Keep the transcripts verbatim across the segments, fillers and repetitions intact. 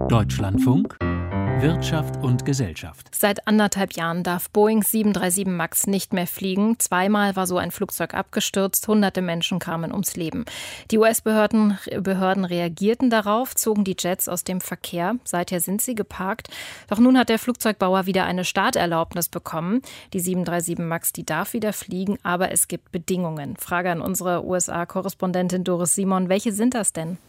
Deutschlandfunk Wirtschaft und Gesellschaft. Seit anderthalb Jahren darf Boeing sieben drei sieben Max nicht mehr fliegen. Zweimal war so ein Flugzeug abgestürzt. Hunderte Menschen kamen ums Leben. Die U S-Behörden Behörden reagierten darauf, zogen die Jets aus dem Verkehr. Seither sind sie geparkt. Doch nun hat der Flugzeugbauer wieder eine Starterlaubnis bekommen. Die sieben drei sieben Max, die darf wieder fliegen, aber es gibt Bedingungen. Frage an unsere U S A-Korrespondentin Doris Simon. Welche sind das denn?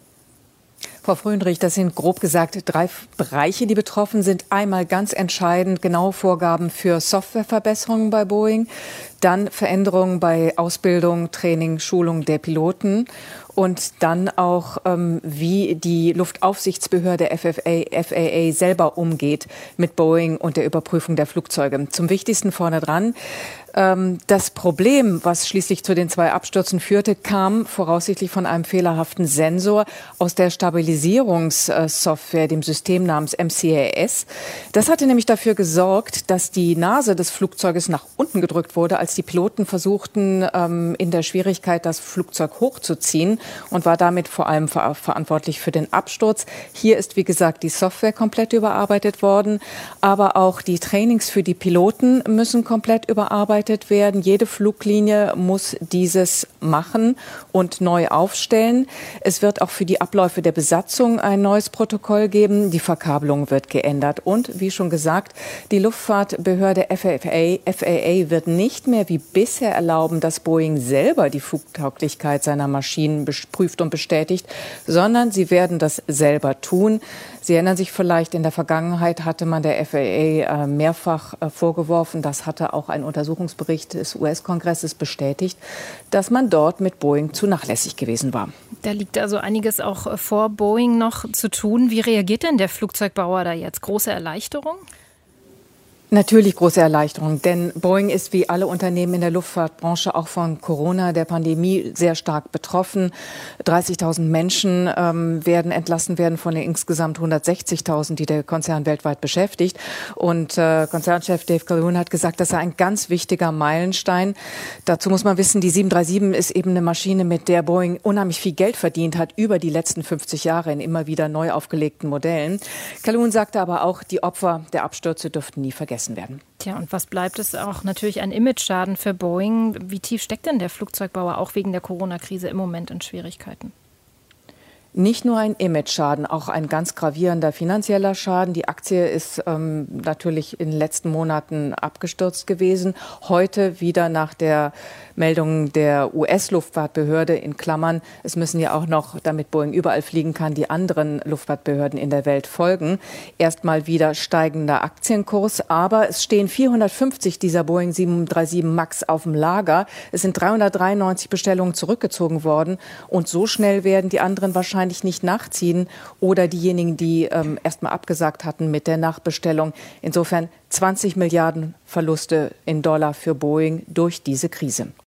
Frau Fröndrich, das sind grob gesagt drei Bereiche, die betroffen sind. Einmal ganz entscheidend genaue Vorgaben für Softwareverbesserungen bei Boeing, dann Veränderungen bei Ausbildung, Training, Schulung der Piloten und dann auch, ähm, wie die Luftaufsichtsbehörde F A A selber umgeht mit Boeing und der Überprüfung der Flugzeuge. Zum Wichtigsten vorne dran. Ähm, das Problem, was schließlich zu den zwei Abstürzen führte, kam voraussichtlich von einem fehlerhaften Sensor aus der Stabilisierungssoftware, dem System namens M C A S. Das hatte nämlich dafür gesorgt, dass die Nase des Flugzeuges nach unten gedrückt wurde, als die Piloten versuchten, ähm, in der Schwierigkeit das Flugzeug hochzuziehen, und war damit vor allem ver- verantwortlich für den Absturz. Hier ist, wie gesagt, die Software komplett überarbeitet worden, aber auch die Trainings für die Piloten müssen komplett überarbeitet werden. Jede Fluglinie muss dieses machen und neu aufstellen. Es wird auch für die Abläufe der Besatzung ein neues Protokoll geben. Die Verkabelung wird geändert. Und wie schon gesagt, die Luftfahrtbehörde F A A, F A A wird nicht mehr wie bisher erlauben, dass Boeing selber die Flugtauglichkeit seiner Maschinen prüft und bestätigt, sondern sie werden das selber tun. Sie erinnern sich vielleicht, in der Vergangenheit hatte man der F A A mehrfach vorgeworfen, das hatte auch ein Untersuchungsbericht des U S-Kongresses bestätigt, dass man dort mit Boeing zu nachlässig gewesen war. Da liegt also einiges auch vor Boeing noch zu tun. Wie reagiert denn der Flugzeugbauer da jetzt? Große Erleichterung? Natürlich große Erleichterung, denn Boeing ist wie alle Unternehmen in der Luftfahrtbranche auch von Corona, der Pandemie, sehr stark betroffen. dreißigtausend Menschen ähm, werden entlassen werden von den insgesamt hundertsechzigtausend, die der Konzern weltweit beschäftigt. Und äh, Konzernchef Dave Calhoun hat gesagt, das sei ein ganz wichtiger Meilenstein. Dazu muss man wissen, die sieben drei sieben ist eben eine Maschine, mit der Boeing unheimlich viel Geld verdient hat über die letzten fünfzig Jahre in immer wieder neu aufgelegten Modellen. Calhoun sagte aber auch, die Opfer der Abstürze dürften nie vergessen werden. Tja, und was bleibt es auch? Natürlich ein Imageschaden für Boeing. Wie tief steckt denn der Flugzeugbauer auch wegen der Corona-Krise im Moment in Schwierigkeiten? Nicht nur ein Image-Schaden, auch ein ganz gravierender finanzieller Schaden. Die Aktie ist ähm, natürlich in den letzten Monaten abgestürzt gewesen. Heute wieder nach der Meldung der U S-Luftfahrtbehörde in Klammern. Es müssen ja auch noch, damit Boeing überall fliegen kann, die anderen Luftfahrtbehörden in der Welt folgen. Erstmal wieder steigender Aktienkurs, aber es stehen vierhundertfünfzig dieser Boeing sieben drei sieben Max auf dem Lager. Es sind dreihundertdreiundneunzig Bestellungen zurückgezogen worden und so schnell werden die anderen wahrscheinlich nicht nachziehen oder diejenigen, die ähm, erstmal abgesagt hatten mit der Nachbestellung. Insofern zwanzig Milliarden Verluste in Dollar für Boeing durch diese Krise.